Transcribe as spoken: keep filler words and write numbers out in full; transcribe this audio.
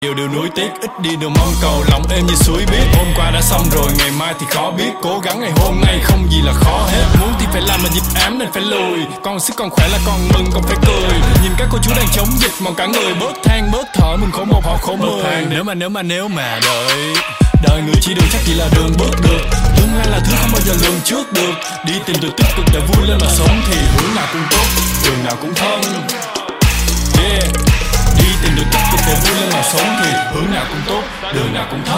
Điều điều nuối tiếc, ít đi điều mong cầu, lòng êm như suối biết. Hôm qua đã xong rồi, ngày mai thì khó biết. Cố gắng ngày hôm nay không gì là khó hết. Muốn thì phải làm mà nhịp ám nên phải lùi. Còn sức còn khỏe là còn mừng còn phải cười. Nhìn các cô chú đang chống dịch mong cả người bớt than bớt thở. Mình khổ một họ khổ mười. Nếu mà nếu mà nếu mà đợi đời người chỉ đường chắc chỉ là đường bước được. Tương lai là thứ không bao giờ lường trước được. Đi tìm từ tích cực để vui lên mà sống thì hướng nào cũng tốt, đường nào cũng thân. Yeah. Đi tìm được tích cực để vui lên mà sống thì hướng nào cũng tốt, đường nào cũng thân.